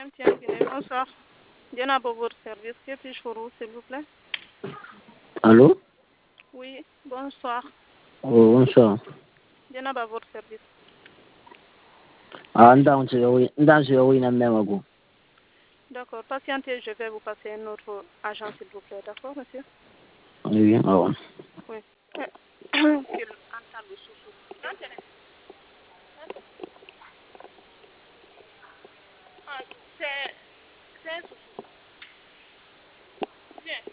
Tiens, bonsoir. Diana pour votre service. Que puis-je pour vous, s'il vous plaît? Allô? Oui, bonsoir. Oh, bonsoir. Diana pour votre service. Ah, oui, Memago. D'accord. Patientez, je vais vous passer un autre agent, s'il vous plaît. D'accord, monsieur? Oui, ah ouais. Oui. Qu'il entame le sous-sous. Ah, c'est un sous-sous.